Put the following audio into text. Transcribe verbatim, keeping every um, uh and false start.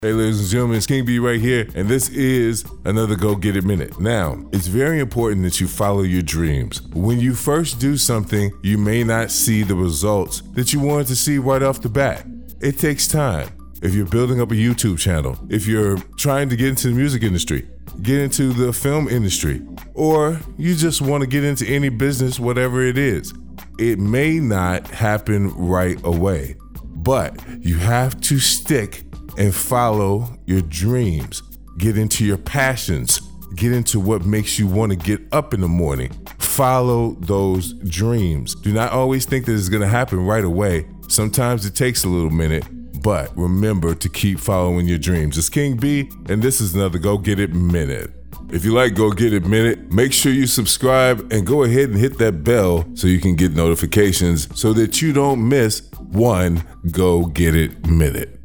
Hey, ladies and gentlemen, it's King B right here, and this is another Go Get It Minute. Now, it's very important that you follow your dreams. When you first do something, you may not see the results that you wanted to see right off the bat. It takes time. If you're building up a YouTube channel, if you're trying to get into the music industry, get into the film industry, or you just want to get into any business, whatever it is, it may not happen right away, but you have to stick and follow your dreams. Get into your passions. Get into what makes you want to get up in the morning. Follow those dreams. Do not always think that it's going to happen right away. Sometimes it takes a little minute, but remember to keep following your dreams. It's King B, and this is another Go Get It Minute. If you like Go Get It Minute, make sure you subscribe and go ahead and hit that bell so you can get notifications so that you don't miss one Go Get It Minute.